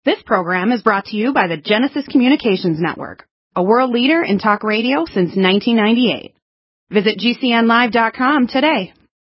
This program is brought to you by the Genesis Communications Network, a world leader in talk radio since 1998. Visit GCNlive.com today.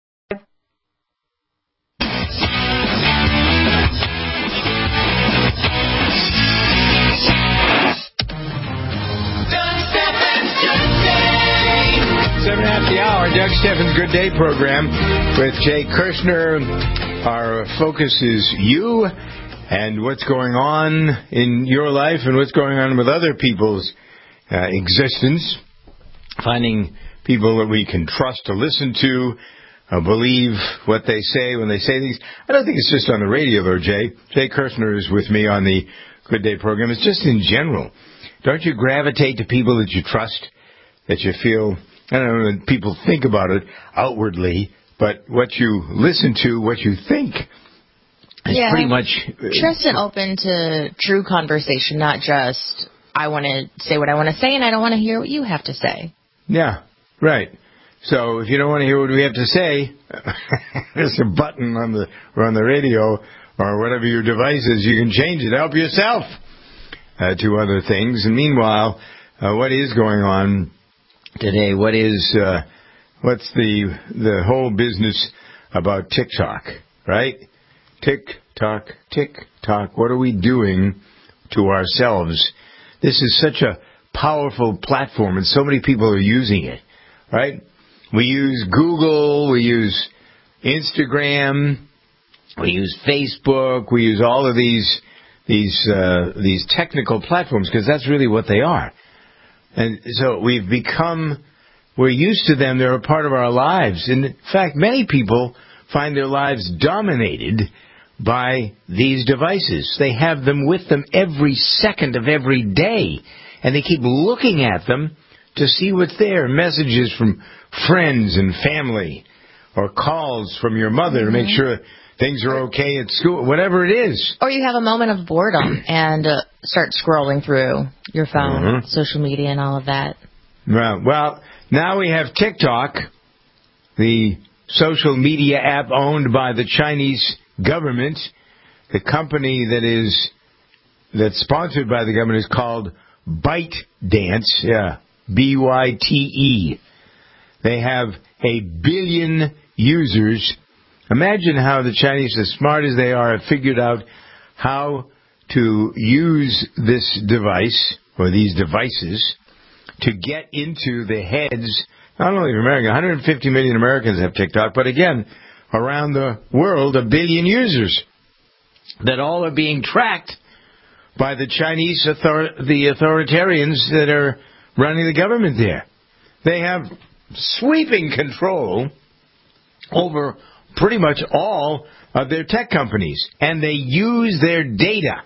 Seven after the hour, Doug Steffens' Good Day program with Jay Kirshner. Our focus is you and what's going on in your life and what's going on with other people's existence. Finding people that we can trust to listen to, believe what they say when they say things. I don't think it's just on the radio, though, Jay. Jay Kirshner is with me on the Good Day program. It's just in general. Don't you gravitate to people that you trust, that you feel... I don't know when people think about it outwardly, but what you listen to, what you think, is pretty much... Trust and open to true conversation, not just, I want to say what I want to say, and I don't want to hear what you have to say. Yeah, right. So if you don't want to hear what we have to say, there's a button on the radio or whatever your device is. You can change it. Help yourself to other things. And meanwhile, what is going on today? What's the whole business about TikTok, right? Tick-tock, tick-tock. What are we doing to ourselves? This is such a powerful platform, and so many people are using it, right? We use Google, we use Instagram, we use Facebook, we use all of these technical platforms because that's really what they are. And so we're used to them. They're a part of our lives. In fact, many people find their lives dominated by these devices. They have them with them every second of every day, and they keep looking at them to see what's there. Messages from friends and family, or calls from your mother to make sure things are okay at school, whatever it is. Or you have a moment of boredom and start scrolling through your phone, social media, and all of that. Well, now we have TikTok, the social media app owned by the Chinese government. The company that's sponsored by the government is called ByteDance, BYTE. They have 1 billion users. Imagine how the Chinese, as smart as they are, have figured out how to use this device, or these devices, to get into the heads, not only of America. 150 million Americans have TikTok, but again, around the world, 1 billion users that all are being tracked by the Chinese the authoritarians that are running the government there. They have sweeping control over pretty much all of their tech companies, and they use their data.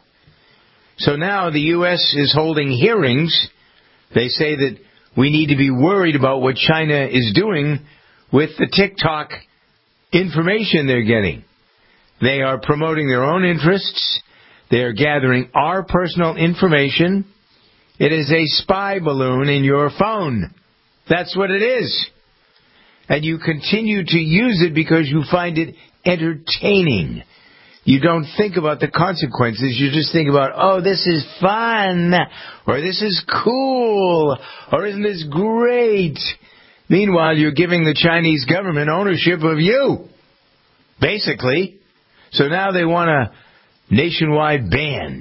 So now the U.S. is holding hearings. They say that we need to be worried about what China is doing with the TikTok information they're getting. They are promoting their own interests. They are gathering our personal information. It is a spy balloon in your phone. That's what it is. And you continue to use it because you find it entertaining. You don't think about the consequences. You just think about, oh, this is fun, or this is cool, or isn't this great? Meanwhile, you're giving the Chinese government ownership of you, basically. So now they want a nationwide ban.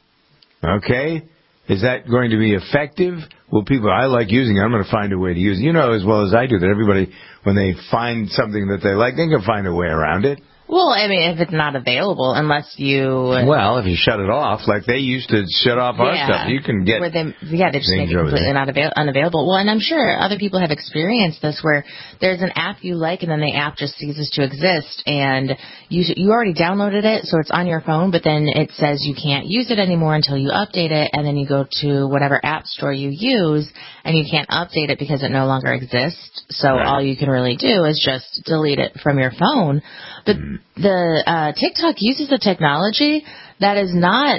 Okay? Is that going to be effective? Well, people, I like using it. I'm going to find a way to use it. You know as well as I do that everybody, when they find something that they like, they can find a way around it. Well, I mean, if it's not available, unless you... Well, if you shut it off, like they used to shut off our stuff, you can get... they just make it completely unavailable. Well, and I'm sure other people have experienced this, where there's an app you like, and then the app just ceases to exist, and you already downloaded it, so it's on your phone, but then it says you can't use it anymore until you update it, and then you go to whatever app store you use, and you can't update it because it no longer exists. So all you can really do is just delete it from your phone. But the TikTok uses a technology that is not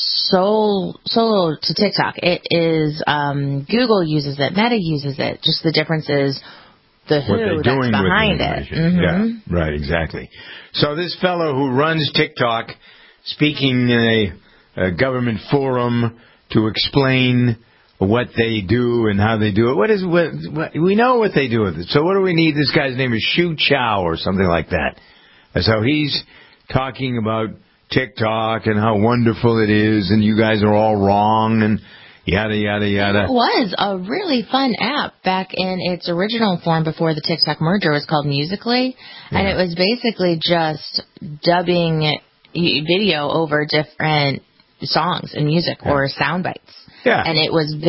solo to TikTok. It is Google uses it, Meta uses it. Just the difference is the who that's behind it. Mm-hmm. Yeah, right, exactly. So this fellow who runs TikTok, speaking in government forum to explain what they do and how they do it. What we know what they do with it. So what do we need? This guy's name is Shu Chow or something like that. And so he's talking about TikTok and how wonderful it is, and you guys are all wrong, and yada, yada, yada. It was a really fun app back in its original form before the TikTok merger. It was called Musical.ly, and it was basically just dubbing video over different songs and music or sound bites. Yeah. And it was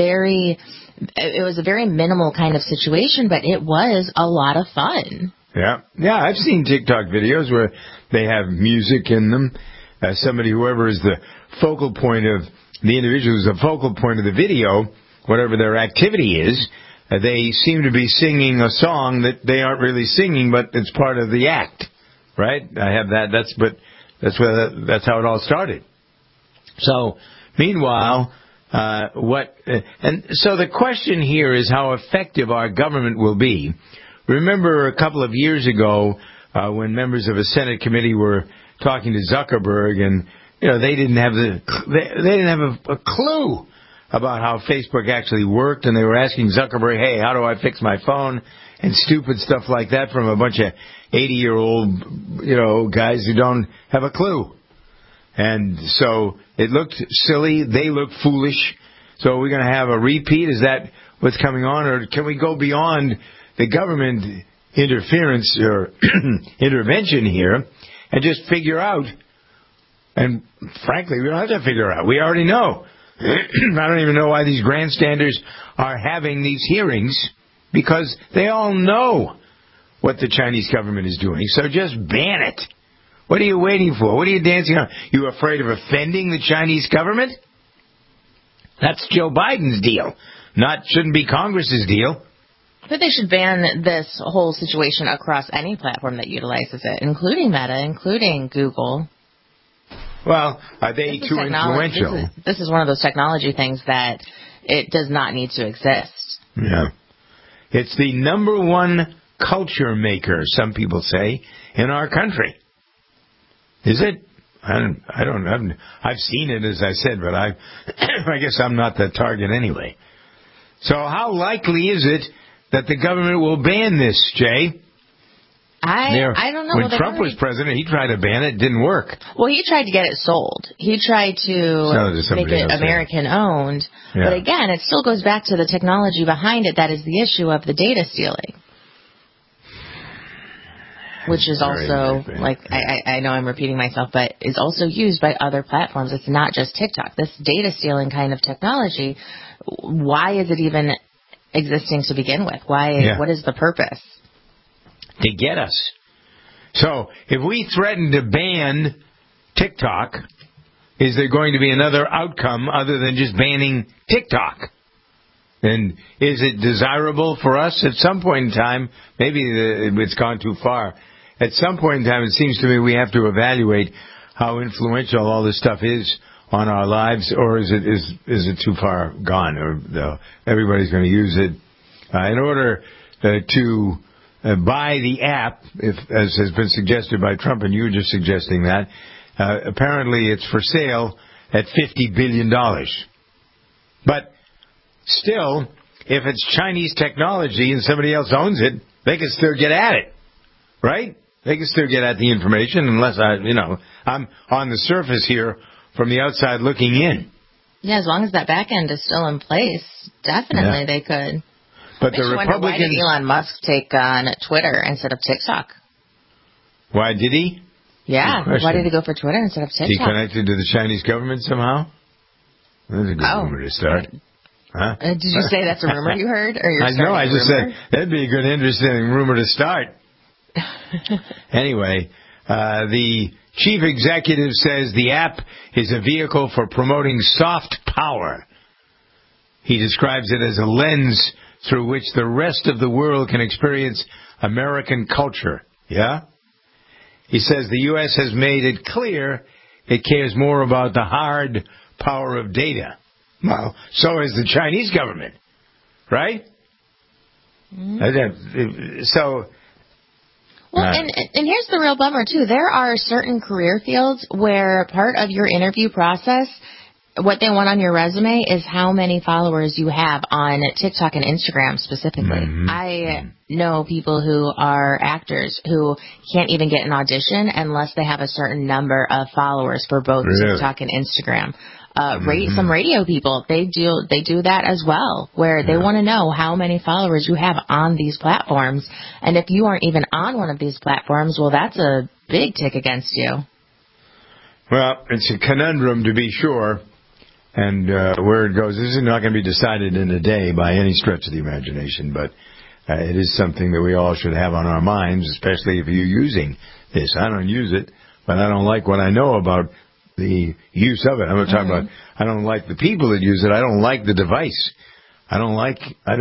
a very minimal kind of situation, but it was a lot of fun. Yeah. Yeah, I've seen TikTok videos where they have music in them. Whoever is the focal point of the individual who's the focal point of the video, whatever their activity is, they seem to be singing a song that they aren't really singing, but it's part of the act, right? I have that. That's how it all started. So, meanwhile, and so the question here is how effective our government will be. Remember a couple of years ago when members of a Senate committee were talking to Zuckerberg, and they didn't have a clue about how Facebook actually worked, and they were asking Zuckerberg, "Hey, how do I fix my phone?" and stupid stuff like that from a bunch of 80-year-old guys who don't have a clue. And so it looked silly. They looked foolish. So are we going to have a repeat? Is that what's coming on? Or can we go beyond the government interference or intervention here and just figure out? And frankly, we don't have to figure out. We already know. I don't even know why these grandstanders are having these hearings, because they all know what the Chinese government is doing. So just ban it. What are you waiting for? What are you dancing on? You afraid of offending the Chinese government? That's Joe Biden's deal. Shouldn't be Congress's deal. But they should ban this whole situation across any platform that utilizes it, including Meta, including Google. Well, are they too influential? This is one of those technology things that it does not need to exist. Yeah. It's the number one culture maker, some people say, in our country. Is it? I don't know. I've seen it, as I said, but I guess I'm not the target anyway. So how likely is it that the government will ban this, Jay? I don't know. When Trump was president, he tried to ban it. It didn't work. Well, he tried to get it sold. He tried to make it American-owned. Yeah. But again, it still goes back to the technology behind it that is the issue of the data stealing. Which is also, I know I'm repeating myself, but is also used by other platforms. It's not just TikTok. This data stealing kind of technology, why is it even existing to begin with? What is the purpose? To get us. So, if we threaten to ban TikTok, is there going to be another outcome other than just banning TikTok? And is it desirable for us at some point in time? Maybe it's gone too far. At some point in time, it seems to me we have to evaluate how influential all this stuff is on our lives, or is it too far gone, or everybody's going to use it in order to buy the app, as has been suggested by Trump, and you were just suggesting that. Apparently, it's for sale at $50 billion. But still, if it's Chinese technology and somebody else owns it, they can still get at it, right? They can still get at the information unless I'm on the surface here from the outside looking in. Yeah, as long as that back end is still in place, definitely they could. But the Republicans... Why did Elon Musk take on Twitter instead of TikTok? Why did he? Yeah, why did he go for Twitter instead of TikTok? Is he connected to the Chinese government somehow? That's a good rumor to start. Huh? Did you say that's a rumor you heard? Or you're No, I just said that'd be a good, interesting rumor to start. Anyway, the chief executive says the app is a vehicle for promoting soft power. He describes it as a lens through which the rest of the world can experience American culture. Yeah? He says the U.S. has made it clear it cares more about the hard power of data. Well, so is the Chinese government, right? Mm-hmm. So... Well, and here's the real bummer, too. There are certain career fields where part of your interview process, what they want on your resume is how many followers you have on TikTok and Instagram specifically. Mm-hmm. I know people who are actors who can't even get an audition unless they have a certain number of followers for both TikTok and Instagram. Some radio people, they do that as well, where they want to know how many followers you have on these platforms. And if you aren't even on one of these platforms, well, that's a big tick against you. Well, it's a conundrum to be sure. And where it goes, this is not going to be decided in a day by any stretch of the imagination, but it is something that we all should have on our minds, especially if you're using this. I don't use it, but I don't like what I know about the use of it. I'm going to talk about, I don't like the people that use it. I don't like the device. I don't like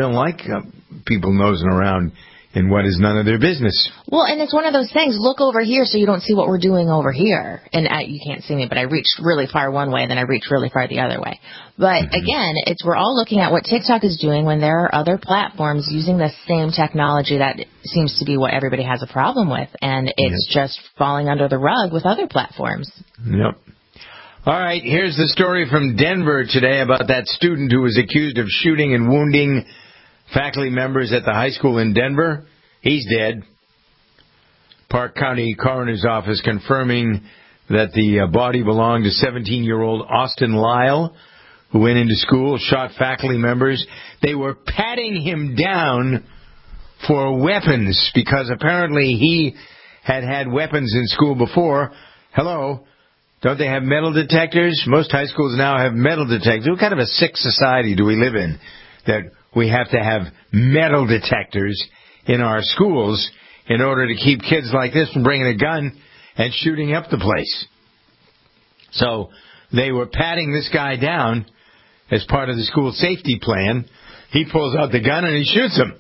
people nosing around in what is none of their business. Well, and it's one of those things, look over here so you don't see what we're doing over here. And you can't see me, but I reached really far one way, then I reached really far the other way. But again, we're all looking at what TikTok is doing when there are other platforms using the same technology that seems to be what everybody has a problem with. And it's just falling under the rug with other platforms. Yep. All right, here's the story from Denver today about that student who was accused of shooting and wounding faculty members at the high school in Denver. He's dead. Park County Coroner's Office confirming that the body belonged to 17-year-old Austin Lyle, who went into school, shot faculty members. They were patting him down for weapons because apparently he had weapons in school before. Hello. Don't they have metal detectors? Most high schools now have metal detectors. What kind of a sick society do we live in that we have to have metal detectors in our schools in order to keep kids like this from bringing a gun and shooting up the place? So they were patting this guy down as part of the school safety plan. He pulls out the gun and he shoots him.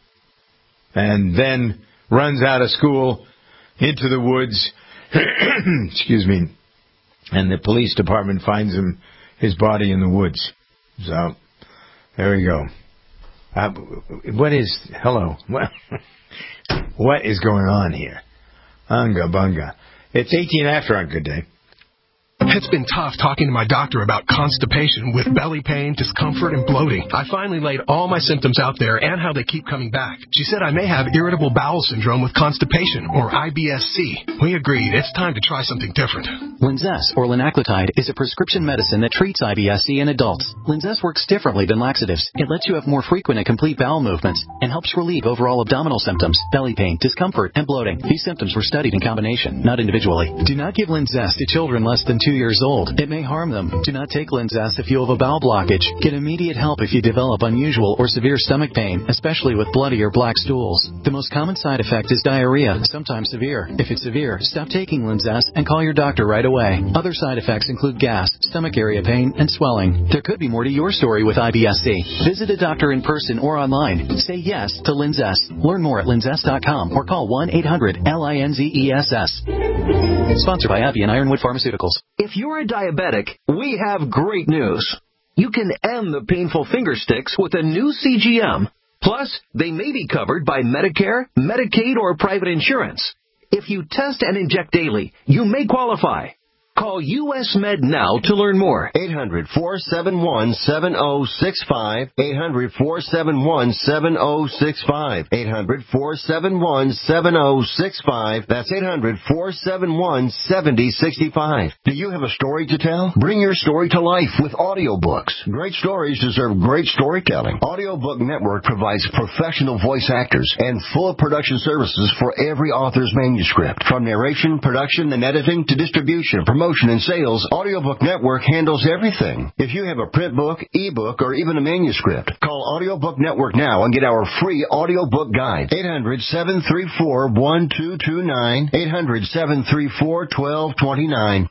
And then runs out of school into the woods. Excuse me. And the police department finds his body in the woods. So there we go. Hello? What is going on here? Unga bunga. It's 18 after on Good Day. It's been tough talking to my doctor about constipation with belly pain, discomfort, and bloating. I finally laid all my symptoms out there and how they keep coming back. She said I may have irritable bowel syndrome with constipation, or IBS-C. We agreed it's time to try something different. Linzess, or linaclotide, is a prescription medicine that treats IBS-C in adults. Linzess works differently than laxatives. It lets you have more frequent and complete bowel movements and helps relieve overall abdominal symptoms, belly pain, discomfort, and bloating. These symptoms were studied in combination, not individually. Do not give Linzess to children less than 2 years old. It may harm them. Do not take Linzess if you have a bowel blockage. Get immediate help if you develop unusual or severe stomach pain, especially with bloody or black stools. The most common side effect is diarrhea, sometimes severe. If it's severe, stop taking Linzess and call your doctor right away. Other side effects include gas, stomach area pain, and swelling. There could be more to your story with IBS-C. Visit a doctor in person or online. Say yes to Linzess. Learn more at linzess.com or call 1-800-LINZESS. Sponsored by AbbVie and Ironwood Pharmaceuticals. If you're a diabetic, we have great news. You can end the painful finger sticks with a new CGM. Plus, they may be covered by Medicare, Medicaid, or private insurance. If you test and inject daily, you may qualify. Call US Med now to learn more. 800-471-7065. 800-471-7065. 800-471-7065. That's 800-471-7065. Do you have a story to tell? Bring your story to life with audiobooks. Great stories deserve great storytelling. Audiobook Network provides professional voice actors and full production services for every author's manuscript. From narration, production, and editing to distribution, promotion, and sales, Audiobook Network handles everything. If you have a print book, ebook, or even a manuscript, call Audiobook Network now and get our free audiobook guide. 800-734-1229. 800-734-1229.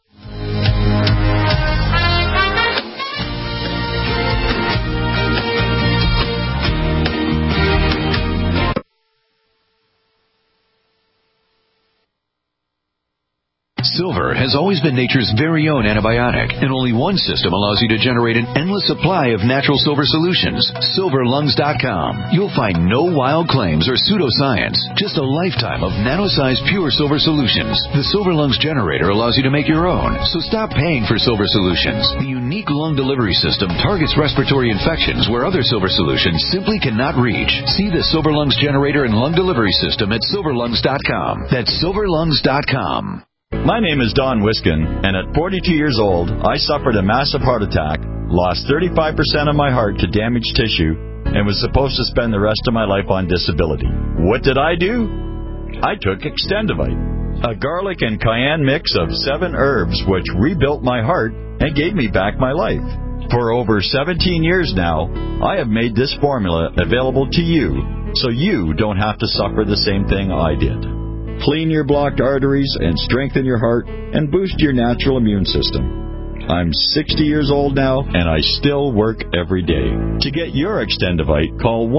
Silver has always been nature's very own antibiotic, and only one system allows you to generate an endless supply of natural silver solutions. SilverLungs.com. You'll find no wild claims or pseudoscience, just a lifetime of nano-sized pure silver solutions. The Silver Lungs generator allows you to make your own, so stop paying for silver solutions. The unique lung delivery system targets respiratory infections where other silver solutions simply cannot reach. See the Silver Lungs generator and lung delivery system at SilverLungs.com. That's SilverLungs.com. My name is Don Wiskin, and at 42 years old, I suffered a massive heart attack, lost 35% of my heart to damaged tissue, and was supposed to spend the rest of my life on disability. What did I do? I took Extendivite, a garlic and cayenne mix of 7 herbs which rebuilt my heart and gave me back my life. For over 17 years now, I have made this formula available to you, so you don't have to suffer the same thing I did. Clean your blocked arteries and strengthen your heart and boost your natural immune system. I'm 60 years old now, and I still work every day. To get your Extendivite, call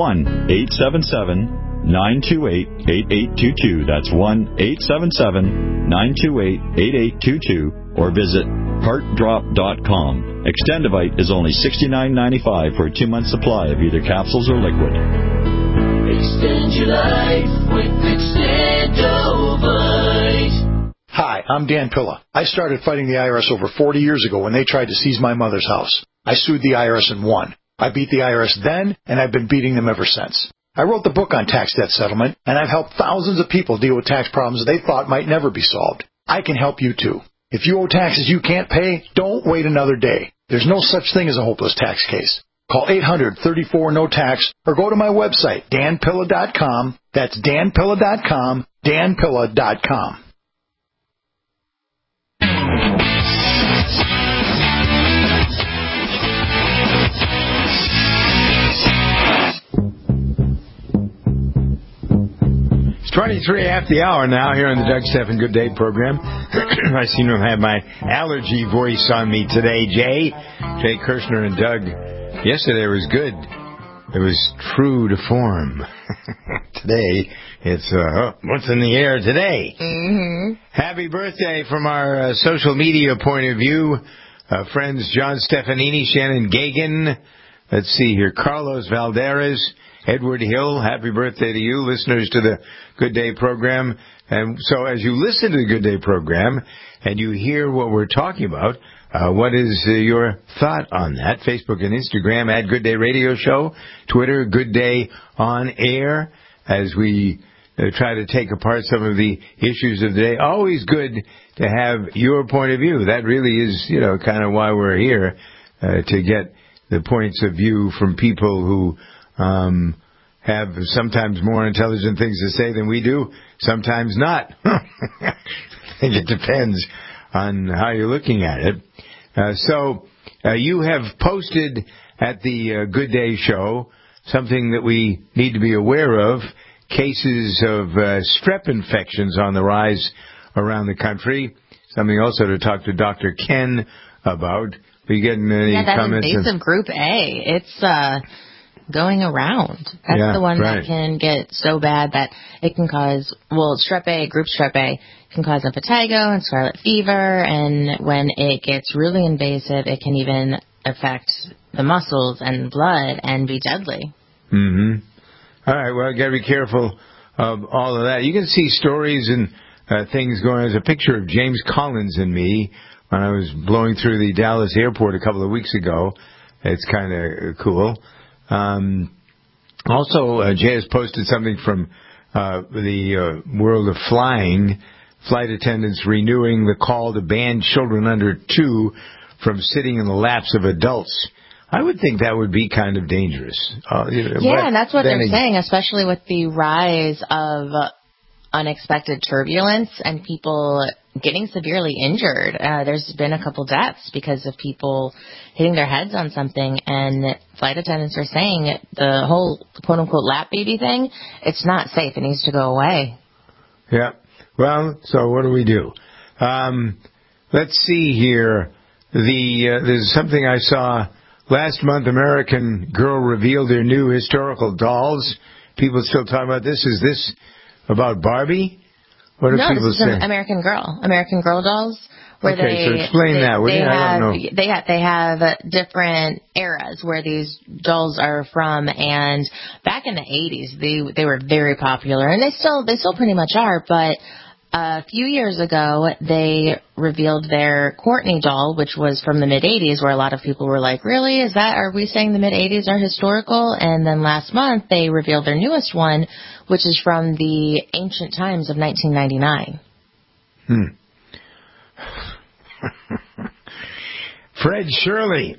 1-877-928-8822. That's 1-877-928-8822, or visit heartdrop.com. Extendivite is only $69.95 for a 2-month supply of either capsules or liquid. Extend your life with Extendovite. Hi, I'm Dan Pilla. I started fighting the IRS over 40 years ago when they tried to seize my mother's house. I sued the IRS and won. I beat the IRS then, and I've been beating them ever since. I wrote the book on tax debt settlement, and I've helped thousands of people deal with tax problems they thought might never be solved. I can help you too. If you owe taxes you can't pay, don't wait another day. There's no such thing as a hopeless tax case. Call 800-34-NO-TAX or go to my website, danpilla.com. That's danpilla.com, danpilla.com. It's 23 after the hour now here on the Doug Stephan Good Day program. I seem to have my allergy voice on me today, Jay Kirshner and Doug. Yesterday was good. It was true to form. Today, it's what's in the air today. Mm-hmm. Happy birthday from our social media point of view. Friends John Stefanini, Shannon Gagan. Let's see here. Carlos Valderas, Edward Hill. Happy birthday to you, listeners to the Good Day program. And so as you listen to the Good Day program and you hear what we're talking about, what is your thought on that? Facebook and Instagram at Good Day Radio Show. Twitter, Good Day On Air, as we try to take apart some of the issues of the day. Always good to have your point of view. That really is, kind of why we're here, to get the points of view from people who have sometimes more intelligent things to say than we do, sometimes not. I think it depends on how you're looking at it. So you have posted at the Good Day Show something that we need to be aware of, cases of strep infections on the rise around the country, something also to talk to Dr. Ken about. Are you getting any comments? Yeah, that invasive group A, it's going around. That's the one that can get so bad that it can cause, strep A, group strep A, can cause impetigo and scarlet fever, and when it gets really invasive, it can even affect the muscles and blood and be deadly. Mm-hmm. All right, well, got to be careful of all of that. You can see stories and things going. There's a picture of James Collins and me when I was blowing through the Dallas airport a couple of weeks ago. It's kind of cool. Also, Jay has posted something from the world of flying. Flight attendants renewing the call to ban children under 2 from sitting in the laps of adults. I would think that would be kind of dangerous. And that's what they're saying, especially with the rise of unexpected turbulence and people getting severely injured. There's been a couple deaths because of people hitting their heads on something, and flight attendants are saying the whole quote-unquote lap baby thing, it's not safe. It needs to go away. Yeah. Well, so what do we do? Let's see here. There's something I saw last month. American Girl revealed their new historical dolls. People still talking about this. Is this about Barbie? What do no, people this is say? American Girl dolls. Where okay, so explain that. I don't know. They have different eras where these dolls are from, and back in the 80s, they were very popular, and they still pretty much are. But a few years ago, they revealed their Courtney doll, which was from the mid 80s, where a lot of people were like, "Really? Are we saying the mid 80s are historical?" And then last month, they revealed their newest one, which is from the ancient times of 1999. Fred Shirley,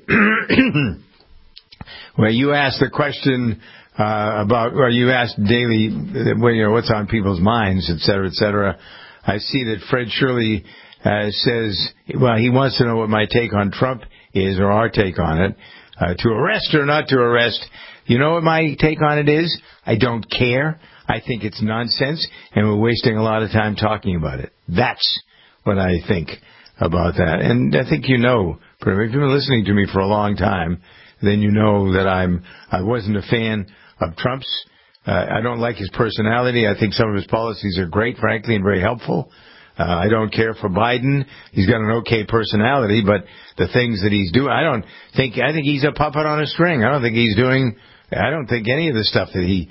where you asked the question or you asked daily, what's on people's minds, et cetera, I see that Fred Shirley says, well, he wants to know what my take on Trump is, or our take on it, to arrest or not to arrest. You know what my take on it is? I don't care. I think it's nonsense, and we're wasting a lot of time talking about it. That's what I think about that. And I think if you've been listening to me for a long time, then you know that I wasn't a fan of Trump's. I don't like his personality. I think some of his policies are great, frankly, and very helpful. I don't care for Biden. He's got an okay personality, but the things that he's doing, I think he's a puppet on a string. I don't think any of the stuff that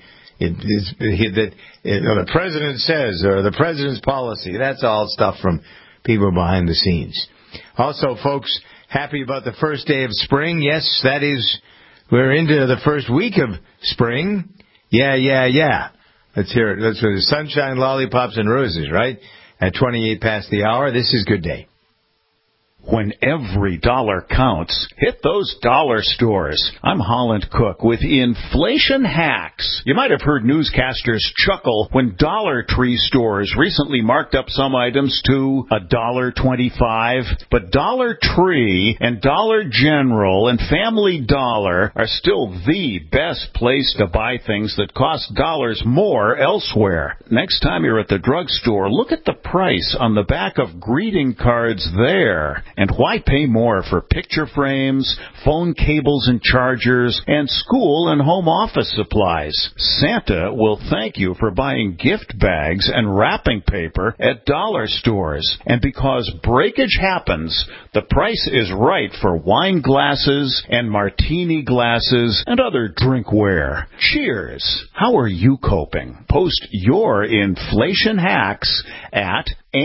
the president says or the president's policy, that's all stuff from people behind the scenes. Also, folks, happy about the first day of spring. Yes, we're into the first week of spring. Yeah. Let's hear it. Let's hear the sunshine, lollipops, and roses, right? At 28 past the hour, this is Good Day. When every dollar counts, hit those dollar stores. I'm Holland Cook with Inflation Hacks. You might have heard newscasters chuckle when Dollar Tree stores recently marked up some items to $1.25. But Dollar Tree and Dollar General and Family Dollar are still the best place to buy things that cost dollars more elsewhere. Next time you're at the drugstore, look at the price on the back of greeting cards there. And why pay more for picture frames, phone cables and chargers, and school and home office supplies? Santa will thank you for buying gift bags and wrapping paper at dollar stores. And because breakage happens, the price is right for wine glasses and martini glasses and other drinkware. Cheers! How are you coping? Post your inflation hacks at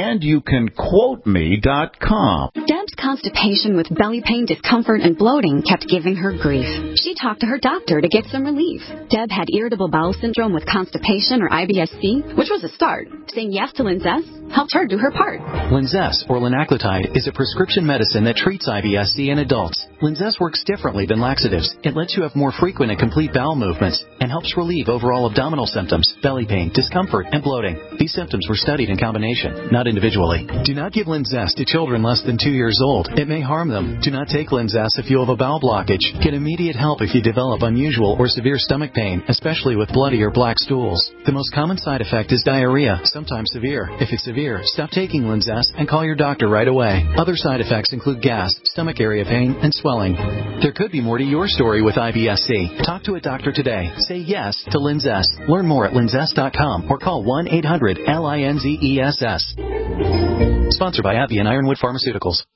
andyoucanquoteme.com. Deb's constipation with belly pain, discomfort, and bloating kept giving her grief. She talked to her doctor to get some relief. Deb had irritable bowel syndrome with constipation, or IBS-C, which was a start. Saying yes to Linzess helped her do her part. Linzess, or linaclotide, is a prescription medicine that treats IBS-C in adults. Linzess works differently than laxatives. It lets you have more frequent and complete bowel movements and helps relieve overall abdominal symptoms, belly pain, discomfort, and bloating. These symptoms were studied in combination, not individually. Do not give Linzess to children less than 2 years old. It may harm them. Do not take Linzess if you have a bowel blockage. Get immediate help if you develop unusual or severe stomach pain, especially with bloody or black stools. The most common side effect is diarrhea, sometimes severe. If it's severe, stop taking Linzess and call your doctor right away. Other side effects include gas, stomach area pain, and swelling. There could be more to your story with IBS-C. Talk to a doctor today. Say yes to Linzess. Learn more at linzess.com or call 1-800-LINZESS. Sponsored by AbbVie and Ironwood Pharmaceuticals.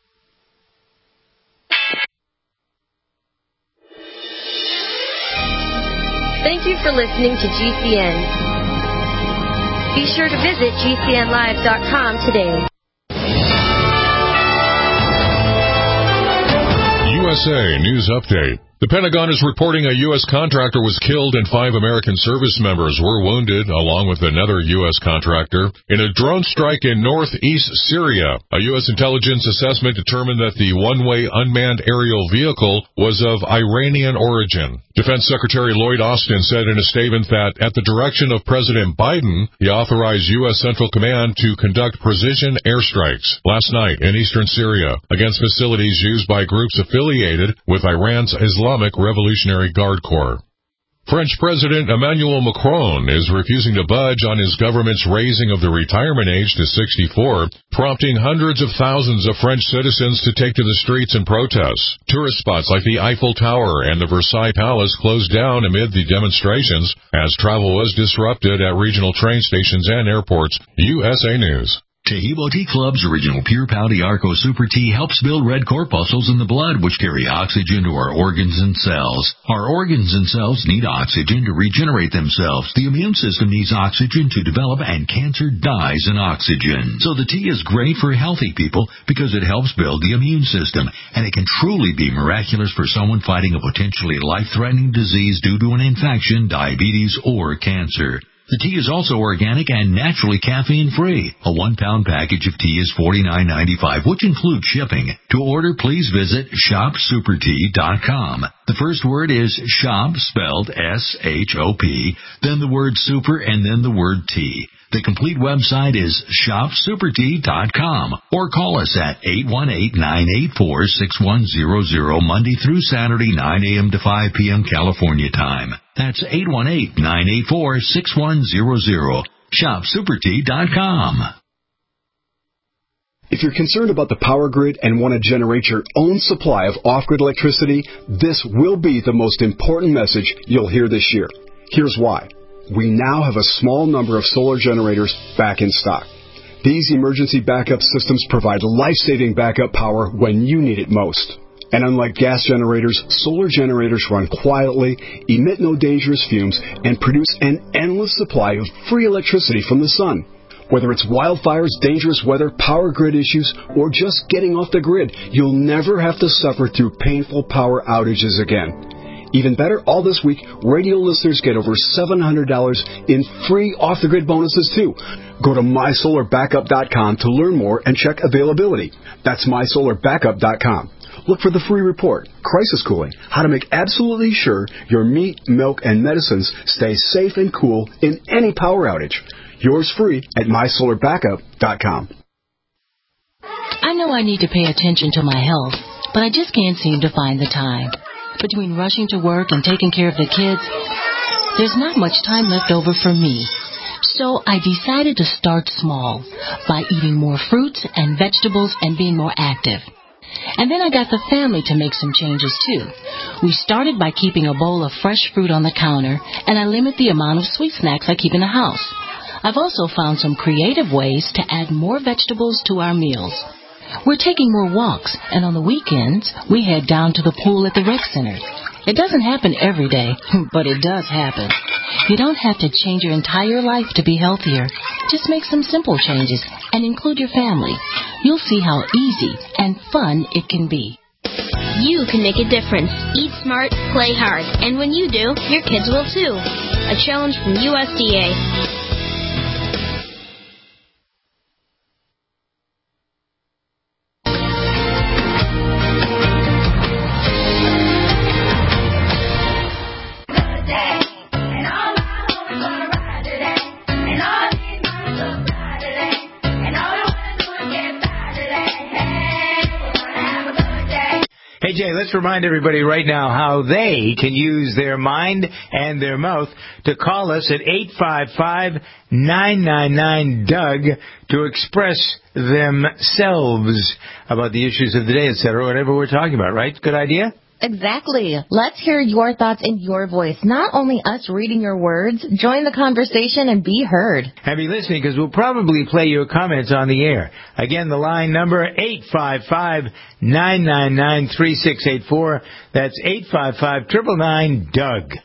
Thank you for listening to GCN. Be sure to visit GCNlive.com today. USA News Update. The Pentagon is reporting a U.S. contractor was killed and 5 American service members were wounded, along with another U.S. contractor, in a drone strike in northeast Syria. A U.S. intelligence assessment determined that the one-way unmanned aerial vehicle was of Iranian origin. Defense Secretary Lloyd Austin said in a statement that, at the direction of President Biden, he authorized U.S. Central Command to conduct precision airstrikes last night in eastern Syria against facilities used by groups affiliated with Iran's Islamic Revolutionary Guard Corps. French President Emmanuel Macron is refusing to budge on his government's raising of the retirement age to 64, prompting hundreds of thousands of French citizens to take to the streets in protests. Tourist spots like the Eiffel Tower and the Versailles Palace closed down amid the demonstrations as travel was disrupted at regional train stations and airports. USA News. Taheebo Tea Club's original Pure Pouty Arco Super Tea helps build red corpuscles in the blood, which carry oxygen to our organs and cells. Our organs and cells need oxygen to regenerate themselves. The immune system needs oxygen to develop, and cancer dies in oxygen. So the tea is great for healthy people because it helps build the immune system, and it can truly be miraculous for someone fighting a potentially life-threatening disease due to an infection, diabetes, or cancer. The tea is also organic and naturally caffeine-free. A 1-pound package of tea is $49.95, which includes shipping. To order, please visit shopsupertea.com. The first word is shop, spelled S-H-O-P, then the word super, and then the word tea. The complete website is shopsupertea.com, or call us at 818-984-6100 Monday through Saturday, 9 a.m. to 5 p.m. California time. That's 818-984-6100. Shopsupertea.com. If you're concerned about the power grid and want to generate your own supply of off-grid electricity, this will be the most important message you'll hear this year. Here's why. We now have a small number of solar generators back in stock. These emergency backup systems provide life-saving backup power when you need it most. And unlike gas generators, solar generators run quietly, emit no dangerous fumes, and produce an endless supply of free electricity from the sun. Whether it's wildfires, dangerous weather, power grid issues, or just getting off the grid, you'll never have to suffer through painful power outages again. Even better, all this week, radio listeners get over $700 in free off-the-grid bonuses, too. Go to mysolarbackup.com to learn more and check availability. That's mysolarbackup.com. Look for the free report, Crisis Cooling, how to make absolutely sure your meat, milk, and medicines stay safe and cool in any power outage. Yours free at mysolarbackup.com. I know I need to pay attention to my health, but I just can't seem to find the time. Between rushing to work and taking care of the kids, there's not much time left over for me. So I decided to start small by eating more fruits and vegetables and being more active. And then I got the family to make some changes too. We started by keeping a bowl of fresh fruit on the counter, and I limit the amount of sweet snacks I keep in the house. I've also found some creative ways to add more vegetables to our meals. We're taking more walks, and on the weekends, we head down to the pool at the rec center. It doesn't happen every day, but it does happen. You don't have to change your entire life to be healthier. Just make some simple changes and include your family. You'll see how easy and fun it can be. You can make a difference. Eat smart, play hard. And when you do, your kids will too. A challenge from USDA. Hey, Jay, let's remind everybody right now how they can use their mind and their mouth to call us at 855-999-DOUG to express themselves about the issues of the day, etc., whatever we're talking about, right? Good idea? Exactly. Let's hear your thoughts in your voice. Not only us reading your words. Join the conversation and be heard. And be listening, because we'll probably play your comments on the air. Again, the line number, 855-999-3684. That's 855-999-DOUG.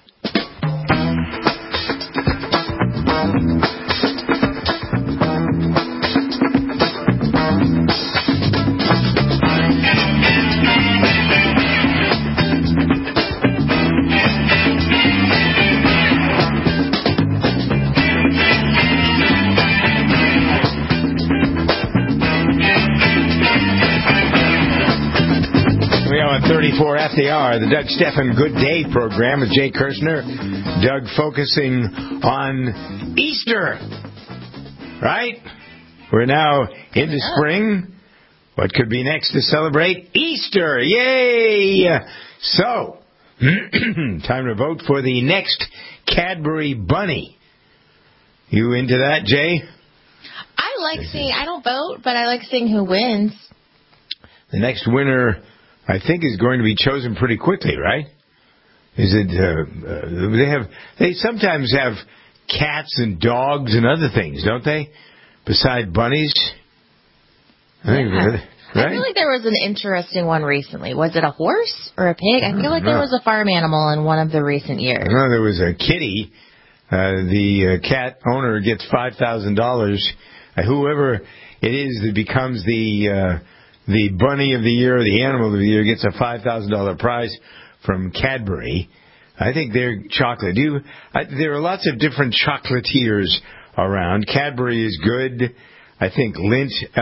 We are on 34 at the hour, the Doug Stephan Good Day program with Jay Kirshner. Doug focusing on Easter, right? We're now into spring. What could be next to celebrate? Easter! Yay! So, Time to vote for the next Cadbury Bunny. You into that, Jay? I like seeing, I don't vote, but I like seeing who wins. The next winner, I think, is going to be chosen pretty quickly, right? Is it, they sometimes have cats and dogs and other things, don't they? Beside bunnies? I think, right? I feel like there was an interesting one recently. Was it a horse or a pig? I feel like there was a farm animal in one of the recent years. No, there was a kitty. The cat owner gets $5,000. Whoever it is that becomes the bunny of the year or the animal of the year gets a $5,000 prize from Cadbury. I think they're chocolate. There are lots of different chocolatiers around. Cadbury is good. I think Lindt, is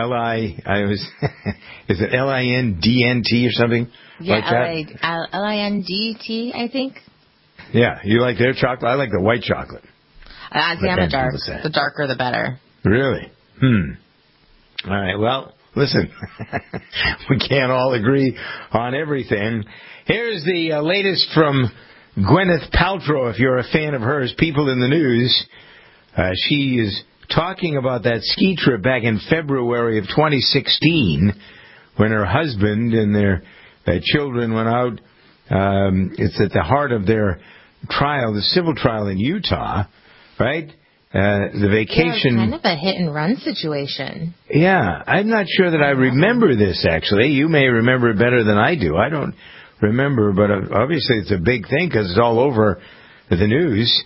it Lindnt or something? Yeah, like that? Lindt, I think. Yeah, you like their chocolate? I like the white chocolate. I'm a dark. The darker, the better. Really? All right, well, listen, we can't all agree on everything. Here's the latest from Gwyneth Paltrow, if you're a fan of hers, People in the News. She is talking about that ski trip back in February of 2016 when her husband and their children went out. It's at the heart of their trial, the civil trial in Utah, right? The vacation. Yeah, kind of a hit-and-run situation. Yeah, I'm not sure that I remember this, actually. You may remember it better than I do. I don't remember, but obviously it's a big thing because it's all over the news.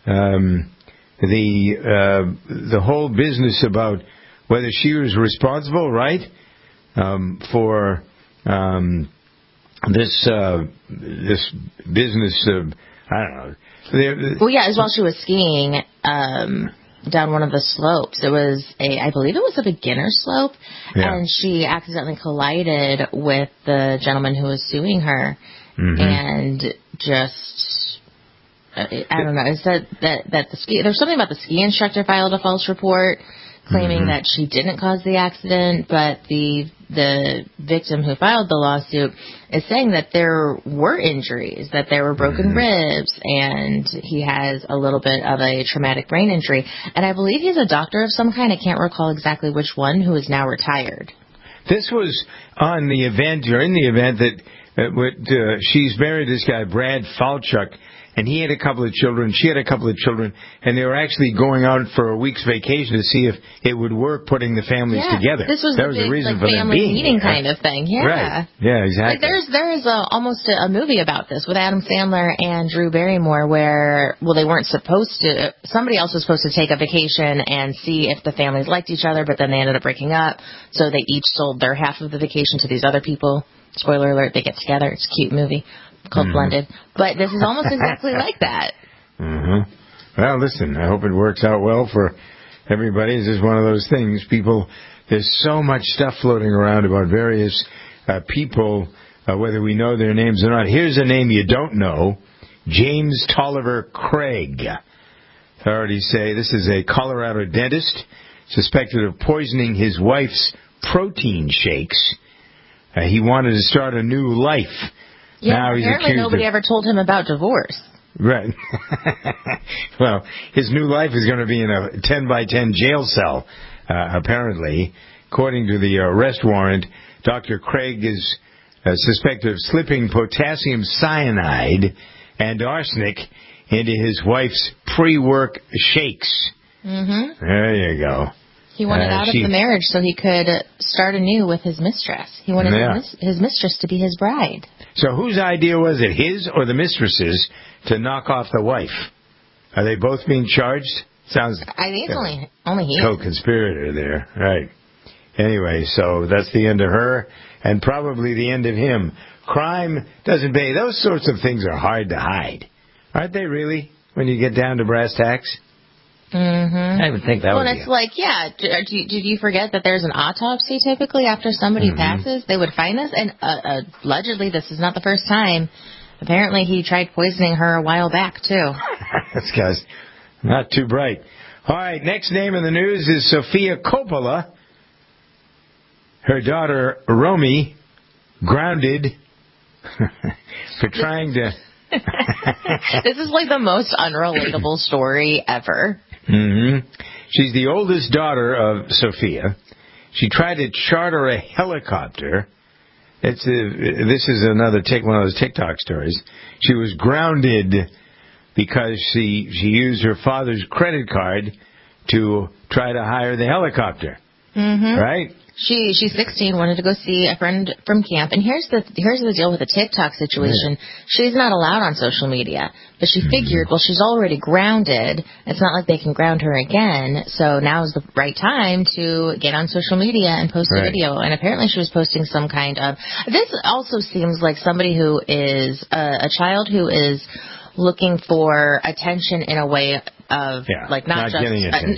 The whole business about whether she was responsible, right, for this business of, I don't know. Well, yeah, as while she was skiing down one of the slopes. It was I believe it was a beginner slope, and she accidentally collided with the gentleman who was suing her, and just I don't know. It said that there's something about the ski instructor filed a false report claiming that she didn't cause the accident, but the victim who filed the lawsuit is saying that there were injuries, that there were broken ribs, and he has a little bit of a traumatic brain injury. And I believe he's a doctor of some kind. I can't recall exactly which one, who is now retired. This was on the event, or in the event that she's married this guy, Brad Falchuk, and he had a couple of children, she had a couple of children, and they were actually going out for a week's vacation to see if it would work putting the families together. This was that was the reason for family them being meeting there. kind of thing. Yeah. Right. Yeah, exactly. There is almost a movie about this with Adam Sandler and Drew Barrymore where, they weren't supposed to, somebody else was supposed to take a vacation and see if the families liked each other, but then they ended up breaking up, so they each sold their half of the vacation to these other people. Spoiler alert, they get together. It's a cute movie called Blended. But this is almost exactly like that. Well, listen, I hope it works out well for everybody. This is one of those things. There's so much stuff floating around about various people, whether we know their names or not. Here's a name you don't know, James Tolliver Craig. Authorities say this is a Colorado dentist suspected of poisoning his wife's protein shakes. He wanted to start a new life. Yeah, now he's apparently nobody ever told him about divorce. Right. Well, his new life is going to be in a 10-by-10 jail cell, apparently. According to the arrest warrant, Dr. Craig is suspected of slipping potassium cyanide and arsenic into his wife's pre-work shakes. There you go. He wanted out of the marriage so he could start anew with his mistress. He wanted his mistress to be his bride. So whose idea was it, his or the mistress's, to knock off the wife? Are they both being charged? I think it's only he. Co-conspirator there, right. Anyway, so that's the end of her, and probably the end of him. Crime doesn't pay. Those sorts of things are hard to hide. Aren't they really, when you get down to brass tacks? I would think that would be. Well, it's like, did you forget that there's an autopsy typically after somebody passes? They would find this, and allegedly this is not the first time. Apparently he tried poisoning her a while back, too. This guy's not too bright. All right, next name in the news is Sofia Coppola. Her daughter, Romy, grounded for trying to This is like the most unrelatable story ever. Mm-hmm. She's the oldest daughter of Sophia. She tried to charter a helicopter. This is another one of those TikTok stories. She was grounded because she used her father's credit card to try to hire the helicopter. Mm-hmm. Right? She's 16, wanted to go see a friend from camp, and here's the deal with the TikTok situation. Yeah. She's not allowed on social media, but she figured, well, she's already grounded. It's not like they can ground her again, so now is the right time to get on social media and post a video. And apparently she was posting some kind of... This also seems like somebody who is a child who is looking for attention in a way of not just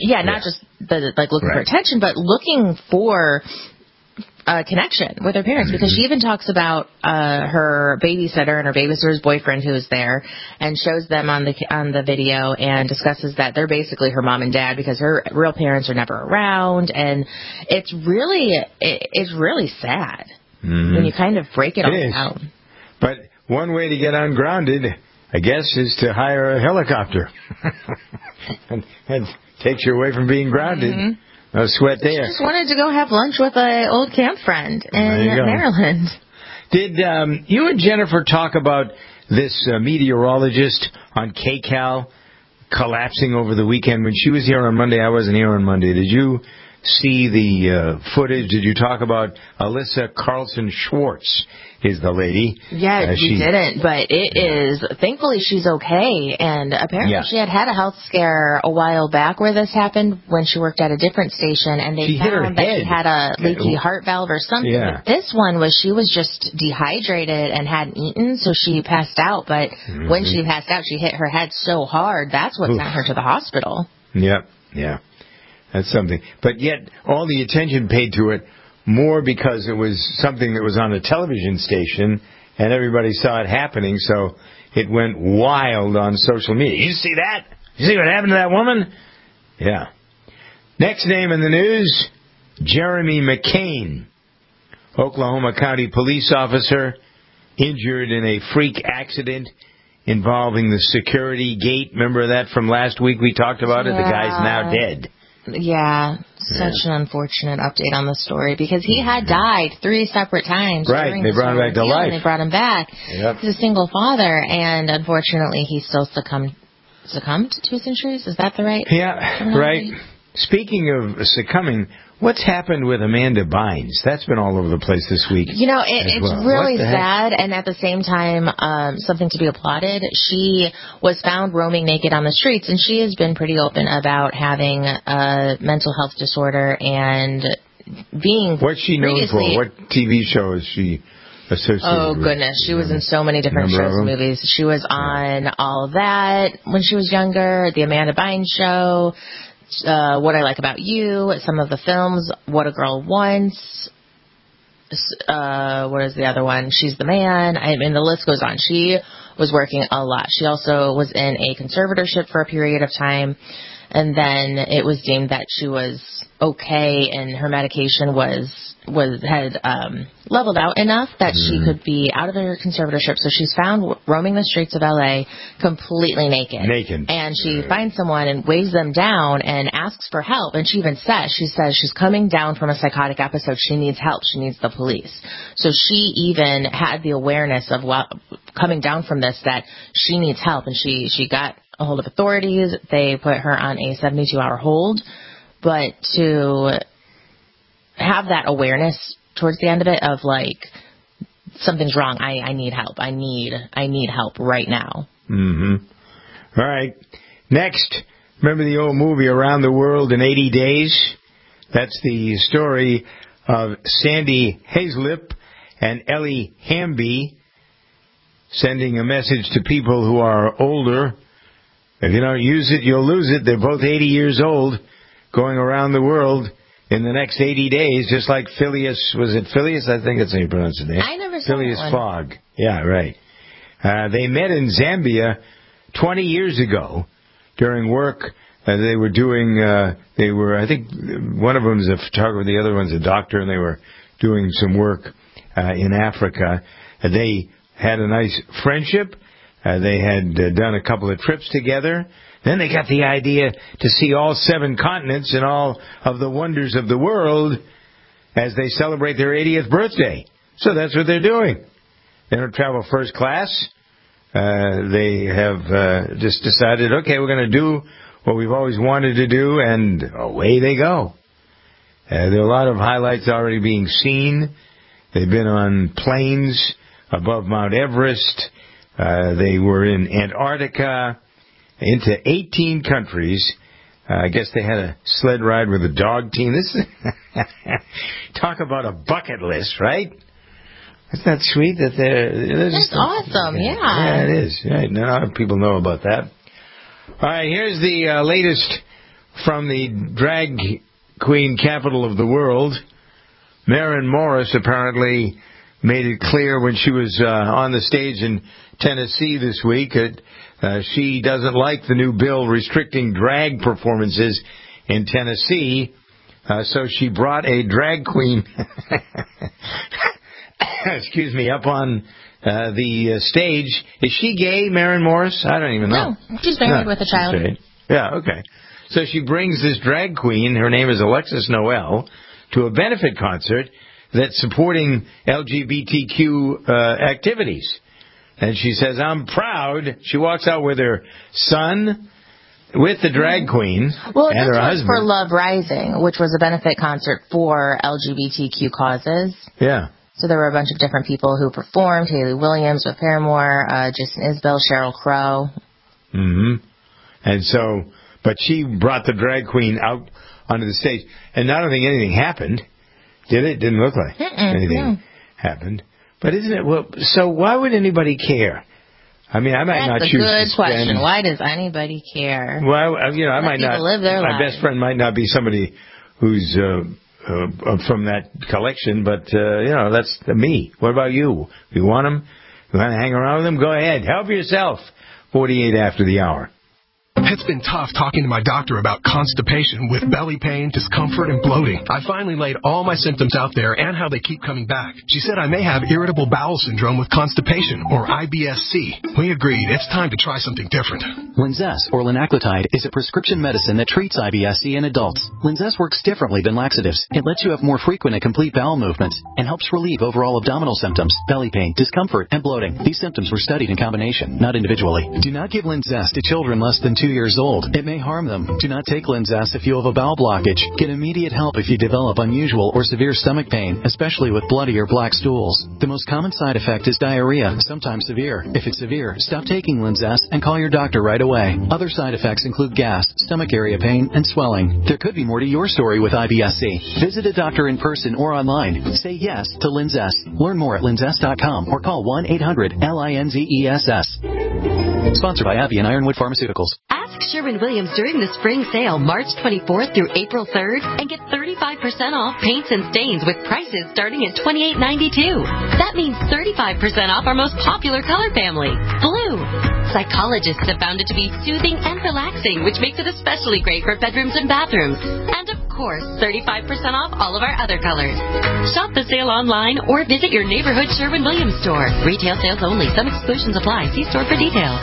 looking for attention, but looking for connection with her parents, because she even talks about her babysitter and her babysitter's boyfriend who is there, and shows them on the video and discusses that they're basically her mom and dad because her real parents are never around, and it's really sad when you kind of break it all down. But one way to get ungrounded, I guess, is to hire a helicopter. and takes you away from being grounded. Mm-hmm. No sweat there. She just wanted to go have lunch with an old camp friend in Maryland. Did you and Jennifer talk about this meteorologist on KCAL collapsing over the weekend? When she was here on Monday, I wasn't here on Monday. Did you see the footage? Did you talk about Alyssa Carlson Schwartz is the lady? Yeah, we didn't, but it is, thankfully she's okay, and apparently she had a health scare a while back where this happened when she worked at a different station, and they found that she had a leaky heart valve or something. Yeah. But this one she was just dehydrated and hadn't eaten, so she passed out, but when she passed out, she hit her head so hard, that's what sent her to the hospital. Yep, yeah. That's something. But yet, all the attention paid to it more because it was something that was on a television station and everybody saw it happening, so it went wild on social media. You see that? You see what happened to that woman? Yeah. Next name in the news, Jeremy McCain, Oklahoma County police officer, injured in a freak accident involving the security gate. Remember that from last week? We talked about it. The guy's now dead. Yeah, such an unfortunate update on the story, because he had died 3 separate times. Right, they brought him back to life. They brought him back. Yep. He's a single father, and unfortunately he still succumbed to his injuries? Is that the right? Yeah, right. Speaking of succumbing, what's happened with Amanda Bynes? That's been all over the place this week. You know, it's really sad, and at the same time, something to be applauded. She was found roaming naked on the streets, and she has been pretty open about having a mental health disorder and being... What's she known for? What TV show is she associated with? Oh, goodness. She was in so many different shows and movies. She was on All of That when she was younger, The Amanda Bynes Show... What I Like About You, some of the films, What a Girl Wants, what is the other one? She's the Man. I mean, the list goes on. She was working a lot. She also was in a conservatorship for a period of time, and then it was deemed that she was okay and her medication had leveled out enough that she could be out of her conservatorship. So she's found roaming the streets of L.A. completely naked. And she finds someone and waves them down and asks for help. And she even says she's coming down from a psychotic episode. She needs help. She needs the police. So she even had the awareness of coming down from this, that she needs help. And she got a hold of authorities. They put her on a 72-hour hold. But to have that awareness towards the end of it of like, something's wrong, I need help, I need help right now. Mm-hmm. All right. Next, remember the old movie Around the World in 80 Days? That's the story of Sandy Hayslip and Ellie Hamby sending a message to people who are older. If you don't use it, you'll lose it. They're both 80 years old, going around the world in the next 80 days, just like Phileas. Was it Phileas? I think that's how you pronounce his name. I never saw Phileas that one. Fogg. Yeah, right. They met in Zambia 20 years ago during work. They were doing, I think one of them is a photographer, the other one's a doctor, and they were doing some work in Africa. They had a nice friendship. They had done a couple of trips together. Then they got the idea to see all 7 continents and all of the wonders of the world as they celebrate their 80th birthday. So that's what they're doing. They don't travel first class. They have just decided, okay, we're going to do what we've always wanted to do, and away they go. There are a lot of highlights already being seen. They've been on planes above Mount Everest. They were in Antarctica, into 18 countries. I guess they had a sled ride with a dog team. This is talk about a bucket list, right? Isn't that sweet? That's awesome, yeah. Yeah, it is. Right. Not a lot of people know about that. All right, here's the latest from the drag queen capital of the world. Maren Morris apparently made it clear when she was on the stage in Tennessee this week that she doesn't like the new bill restricting drag performances in Tennessee. So she brought a drag queen, excuse me, up on the stage. Is she gay, Maren Morris? I don't even know. No, she's married with a child. Yeah, okay. So she brings this drag queen, her name is Alexis Noel, to a benefit concert that's supporting LGBTQ activities. And she says, I'm proud. She walks out with her son, with the drag queen, and her husband. For Love Rising, which was a benefit concert for LGBTQ causes. Yeah. So there were a bunch of different people who performed. Hayley Williams with Paramore, Jason Isbell, Sheryl Crow. Mm-hmm. And so, but she brought the drag queen out onto the stage. And I don't think anything happened. Did it? Didn't look like anything happened. But isn't it? Well, so why would anybody care? I mean, I might not choose to spend... That's a good question. Why does anybody care? Well, I might not... live their my lives. Best friend might not be somebody who's from that collection, but, that's me. What about you? You want them? You want to hang around with them? Go ahead. Help yourself. 48 after the hour. It's been tough talking to my doctor about constipation with belly pain, discomfort, and bloating. I finally laid all my symptoms out there and how they keep coming back. She said I may have irritable bowel syndrome with constipation, or IBS-C. We agreed it's time to try something different. Linzess, or linaclotide, is a prescription medicine that treats IBS-C in adults. Linzess works differently than laxatives. It lets you have more frequent and complete bowel movements and helps relieve overall abdominal symptoms, belly pain, discomfort, and bloating. These symptoms were studied in combination, not individually. Do not give Linzess to children less than 2 years old. It may harm them. Do not take Linzess if you have a bowel blockage. Get immediate help if you develop unusual or severe stomach pain, especially with bloody or black stools. The most common side effect is diarrhea, sometimes severe. If it's severe, stop taking Linzess and call your doctor right away. Other side effects include gas, stomach area pain, and swelling. There could be more to your story with IBS-C. Visit a doctor in person or online. Say yes to Linzess. Learn more at linzess.com or call 1-800-LINZESS. Sponsored by AbbVie and Ironwood Pharmaceuticals. Ask Sherwin-Williams during the spring sale, March 24th through April 3rd, and get 35% off paints and stains with prices starting at $28.92. That means 35% off our most popular color family, blue. Psychologists have found it to be soothing and relaxing, which makes it especially great for bedrooms and bathrooms. And of course, 35% off all of our other colors. Shop the sale online or visit your neighborhood Sherwin-Williams store. Retail sales only. Some exclusions apply. See store for details.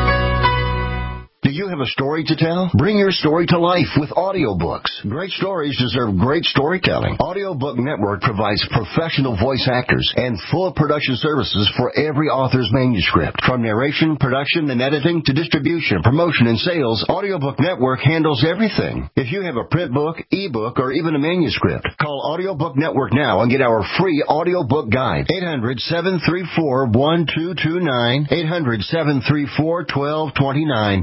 Do you have a story to tell? Bring your story to life with audiobooks. Great stories deserve great storytelling. Audiobook Network provides professional voice actors and full production services for every author's manuscript. From narration, production, and editing to distribution, promotion, and sales, Audiobook Network handles everything. If you have a print book, ebook, or even a manuscript, call Audiobook Network now and get our free audiobook guide. 800-734-1229. 800-734-1229.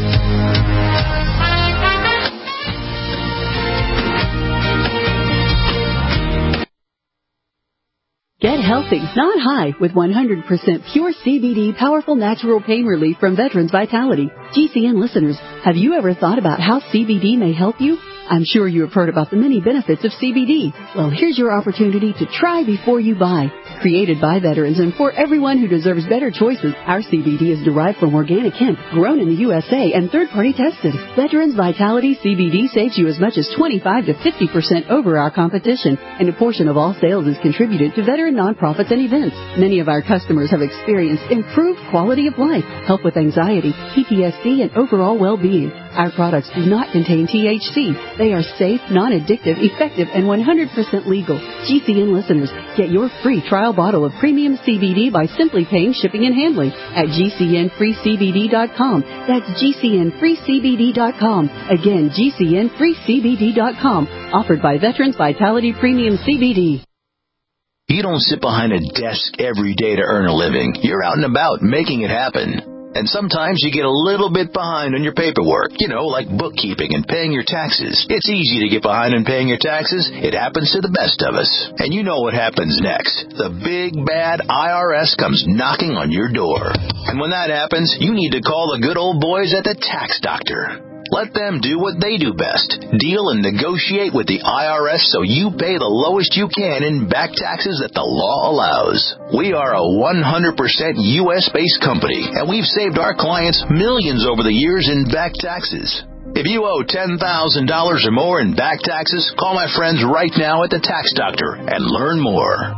Get healthy, not high, with 100% pure CBD powerful natural pain relief from Veterans Vitality. GCN listeners, have you ever thought about how CBD may help you? I'm sure you have heard about the many benefits of CBD. Well, here's your opportunity to try before you buy. Created by veterans and for everyone who deserves better choices, our CBD is derived from organic hemp, grown in the USA, and third-party tested. Veterans Vitality CBD saves you as much as 25 to 50% over our competition, and a portion of all sales is contributed to Veterans other nonprofits and events. Many of our customers have experienced improved quality of life, help with anxiety, PTSD, and overall well-being. Our products do not contain THC. They are safe, non-addictive, effective, and 100% legal. GCN listeners, get your free trial bottle of premium CBD by simply paying shipping and handling at GCNFreeCBD.com. That's GCNFreeCBD.com. Again, GCNFreeCBD.com. Offered by Veterans Vitality Premium CBD. You don't sit behind a desk every day to earn a living. You're out and about making it happen. And sometimes you get a little bit behind on your paperwork, like bookkeeping and paying your taxes. It's easy to get behind on paying your taxes. It happens to the best of us. And you know what happens next. The big, bad IRS comes knocking on your door. And when that happens, you need to call the good old boys at the Tax Doctor. Let them do what they do best. Deal and negotiate with the IRS so you pay the lowest you can in back taxes that the law allows. We are a 100% U.S.-based company, and we've saved our clients millions over the years in back taxes. If you owe $10,000 or more in back taxes, call my friends right now at the Tax Doctor and learn more.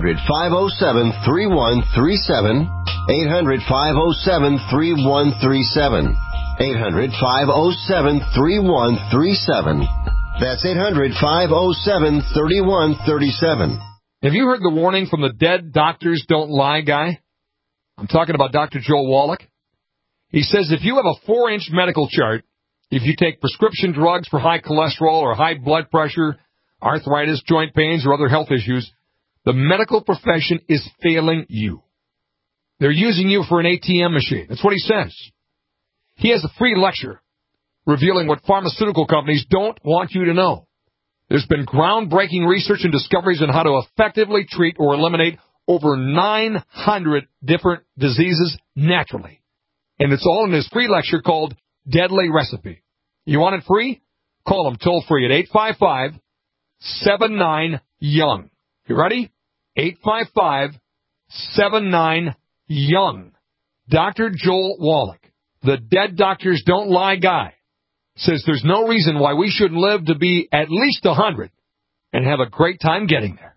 800-507-3137. 800-507-3137. 800-507-3137. That's 800-507-3137. Have you heard the warning from the Dead Doctors Don't Lie guy? I'm talking about Dr. Joel Wallach. He says if you have a 4-inch medical chart, if you take prescription drugs for high cholesterol or high blood pressure, arthritis, joint pains, or other health issues, the medical profession is failing you. They're using you for an ATM machine. That's what he says. He has a free lecture revealing what pharmaceutical companies don't want you to know. There's been groundbreaking research and discoveries on how to effectively treat or eliminate over 900 different diseases naturally. And it's all in his free lecture called Deadly Recipe. You want it free? Call him toll-free at 855-79-YOUNG. You ready? 855-79-YOUNG. Dr. Joel Wallach, the Dead Doctors Don't Lie guy, says there's no reason why we shouldn't live to be at least 100 and have a great time getting there.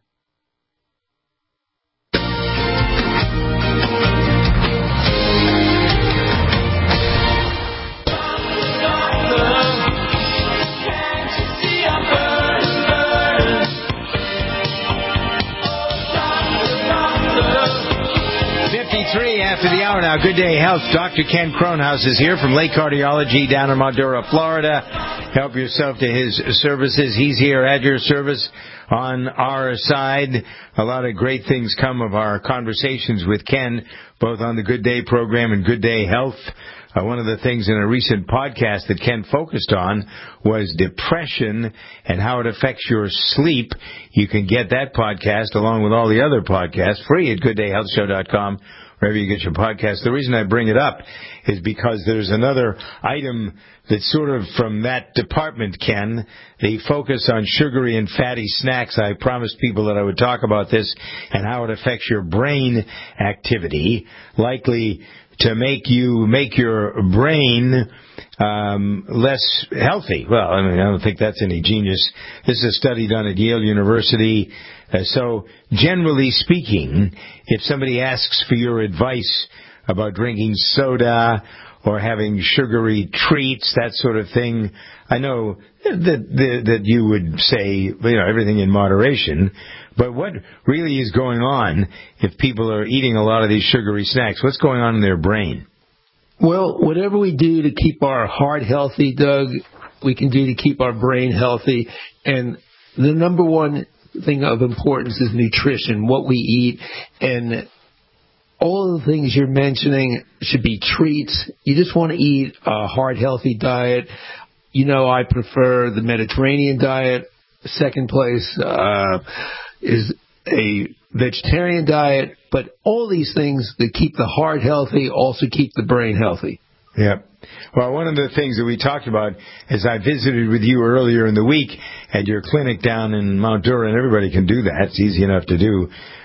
After the hour now, Good Day Health. Dr. Ken Kronhaus is here from Lake Cardiology down in Madura, Florida. Help yourself to his services. He's here at your service on our side. A lot of great things come of our conversations with Ken, both on the Good Day program and Good Day Health. One of the things in a recent podcast that Ken focused on was depression and how it affects your sleep. You can get that podcast along with all the other podcasts free at gooddayhealthshow.com. Wherever you get your podcast. The reason I bring it up is because there's another item that's sort of from that department, Ken. They focus on sugary and fatty snacks. I promised people that I would talk about this and how it affects your brain activity, likely to make your brain less healthy. Well, I don't think that's any genius. This is a study done at Yale University. So, generally speaking, if somebody asks for your advice about drinking soda or having sugary treats, that sort of thing, I know that you would say, everything in moderation. But what really is going on if people are eating a lot of these sugary snacks? What's going on in their brain? Well, whatever we do to keep our heart healthy, Doug, we can do to keep our brain healthy. And the number one thing of importance is nutrition, what we eat. And all of the things you're mentioning should be treats. You just want to eat a heart healthy diet. I prefer the Mediterranean diet. Second place is a vegetarian diet. But all these things that keep the heart healthy also keep the brain healthy. Yeah. Well, one of the things that we talked about as I visited with you earlier in the week at your clinic down in Mount Dora, and everybody can do that. It's easy enough to do.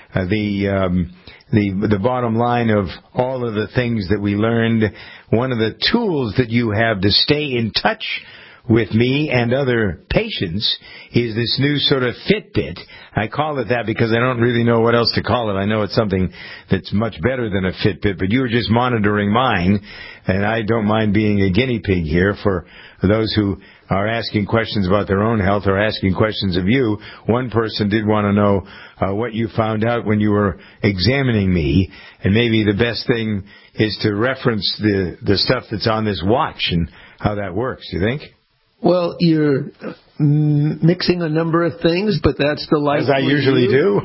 The bottom line of all of the things that we learned, one of the tools that you have to stay in touch with me and other patients is this new sort of Fitbit. I call it that because I don't really know what else to call it. I know it's something that's much better than a Fitbit, but you were just monitoring mine, and I don't mind being a guinea pig here for those who are asking questions about their own health or asking questions of you. One person did want to know what you found out when you were examining me, and maybe the best thing is to reference the stuff that's on this watch and how that works, you think? Well, you're mixing a number of things, but that's the life. As I usually do.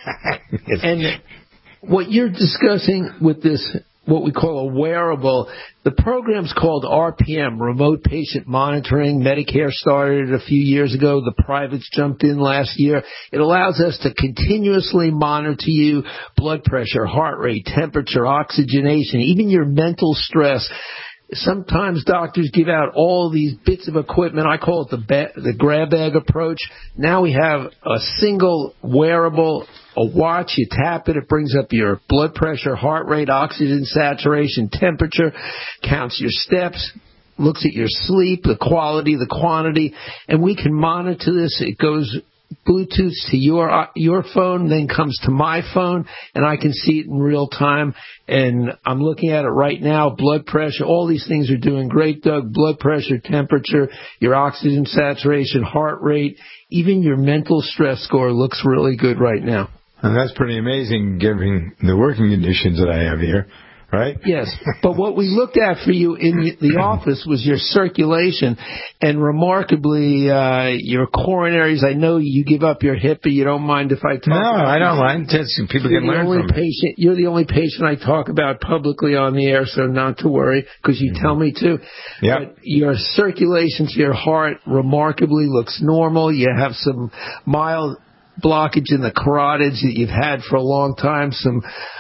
And what you're discussing with this, what we call a wearable, the program's called RPM, Remote Patient Monitoring. Medicare started it a few years ago. The privates jumped in last year. It allows us to continuously monitor you, blood pressure, heart rate, temperature, oxygenation, even your mental stress. Sometimes doctors give out all these bits of equipment. I call it the grab bag approach. Now we have a single wearable, a watch. You tap it, it brings up your blood pressure, heart rate, oxygen saturation, temperature, counts your steps, looks at your sleep, the quality, the quantity, and we can monitor this. It goes Bluetooth to your phone, then comes to my phone, and I can see it in real time. And I'm looking at it right now. Blood pressure, all these things are doing great, Doug. Blood pressure, temperature, your oxygen saturation, heart rate, even your mental stress score looks really good right now. And that's pretty amazing, given the working conditions that I have here. Right? Yes, but what we looked at for you in the office was your circulation, and remarkably, your coronaries. I know you give up your hip, but you don't mind if I talk about No, I don't mind. People can learn from it. You're the only patient I talk about publicly on the air, so not to worry, because you tell me to. Yep. But your circulation to your heart remarkably looks normal. You have some mild blockage in the carotids that you've had for a long time, some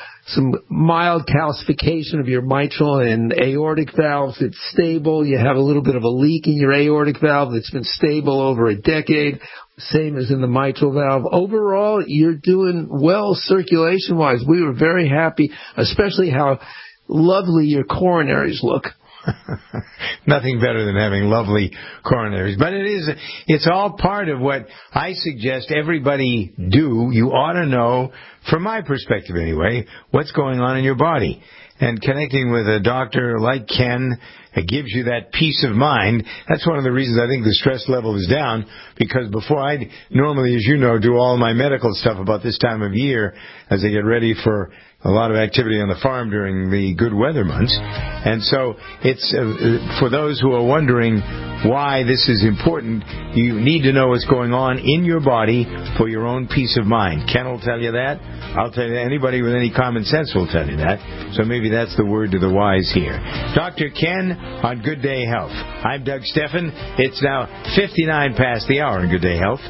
mild calcification of your mitral and aortic valves. It's stable. You have a little bit of a leak in your aortic valve that's been stable over a decade, same as in the mitral valve. Overall, you're doing well circulation-wise. We were very happy, especially how lovely your coronaries look. Nothing better than having lovely coronaries. But it's all part of what I suggest everybody do. You ought to know, from my perspective anyway, what's going on in your body. And connecting with a doctor like Ken, it gives you that peace of mind. That's one of the reasons I think the stress level is down, because before I normally, as you know, do all my medical stuff about this time of year as I get ready for a lot of activity on the farm during the good weather months. And so it's for those who are wondering why this is important, you need to know what's going on in your body for your own peace of mind. Ken will tell you that. I'll tell you that. Anybody with any common sense will tell you that. So maybe that's the word to the wise here. Dr. Ken on Good Day Health. I'm Doug Steffen. It's now 59 past the hour on Good Day Health.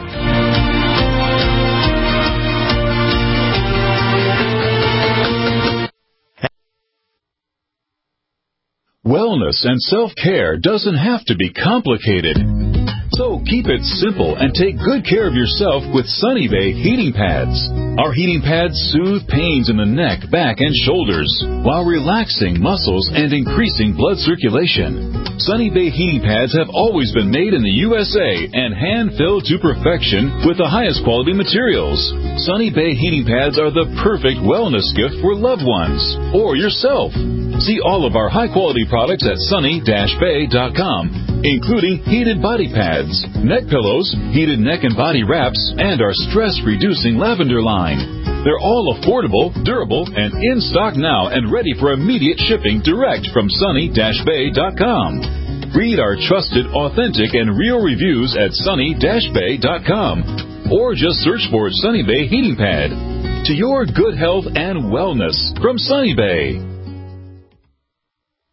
Wellness and self-care doesn't have to be complicated. So keep it simple and take good care of yourself with Sunny Bay heating pads. Our heating pads soothe pains in the neck, back, and shoulders while relaxing muscles and increasing blood circulation. Sunny Bay heating pads have always been made in the USA and hand-filled to perfection with the highest quality materials. Sunny Bay heating pads are the perfect wellness gift for loved ones or yourself. See all of our high-quality products at sunny-bay.com, including heated body pads, neck pillows, heated neck and body wraps, and our stress-reducing lavender line. They're all affordable, durable, and in stock now and ready for immediate shipping direct from sunny-bay.com. Read our trusted, authentic, and real reviews at sunny-bay.com, or just search for Sunny Bay Heating Pad. To your good health and wellness from Sunny Bay.